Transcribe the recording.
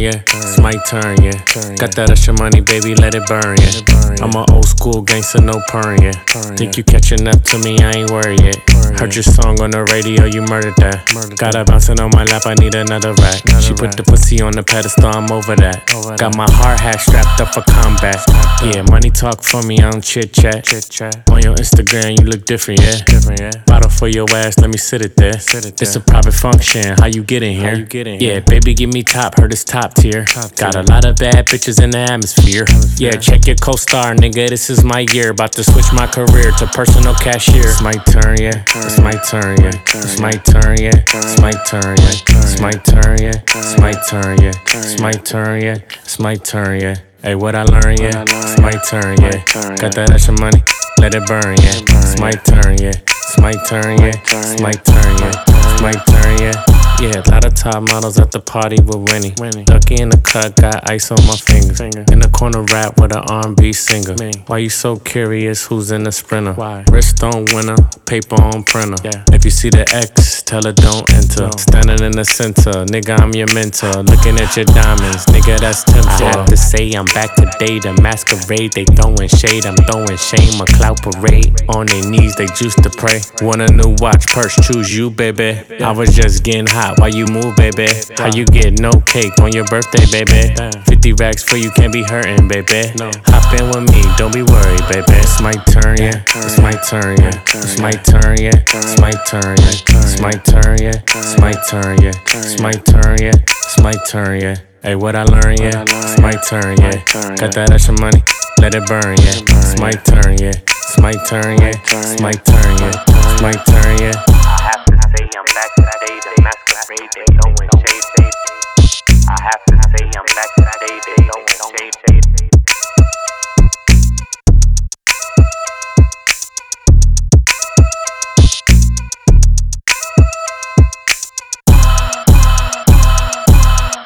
yeah. It's my turn, yeah. Got that extra money, baby, let it burn, yeah. I'm an old school gangster, no purring, yeah. Think you catching up to me, I ain't worried yet. Heard your song on the radio, you murdered that. Got her bouncing on my lap, I need another rack. She put the pussy on the pedestal, I'm over that. Got my hard hat strapped up for combat. Yeah, money talk for me, I don't chit chat. On your Instagram, you look different, yeah. Bottle for your ass, let me sit it there. It's a private function, how you get in here? Yeah, baby, give me top, heard it's top tier. Got a lot of bad bitches in the atmosphere. Yeah, check your co-star, nigga, this is my year. About to switch my career to personal cashier. It's my turn, yeah. It's my turn, yeah. It's my turn, yeah. It's my turn, yeah. It's my turn, yeah. It's my turn, yeah. It's my turn, yeah. It's my turn, yeah. Hey, what I learned, yeah. It's my turn, yeah. Got that extra money, let it burn, yeah. It's my turn, yeah. It's my turn, yeah. It's my turn, yeah. It's my turn, yeah. Yeah, a lot of top models at the party with Winnie. Ducky in the cut, got ice on my fingers. In the corner rap with an R&B singer. Why you so curious, who's in the Sprinter? Wrist on winner, paper on printer. If you see the X, tell her don't enter. Standing in the center, nigga, I'm your mentor. Looking at your diamonds, nigga, that's temper. I have to say I'm back today, the masquerade. They throwing shade, I'm throwing shame. A clout parade, on their knees, they juice to pray. Want a new watch, purse, choose you, baby. I was just getting hot. Why you move, baby? How you get no cake on your birthday, baby? 50 racks for you, can't be hurting, baby. Hop in with me, don't be worried, baby. It's my turn, yeah. It's my turn, yeah. It's my turn, yeah. It's my turn, yeah. It's my turn, yeah. It's my turn, yeah. It's my turn, yeah. It's my turn, yeah. Hey, what I learned, yeah. It's my turn, yeah. Got that extra money, let it burn, yeah. It's my turn, yeah. It's my turn, yeah. It's my turn, yeah. It's my turn, yeah.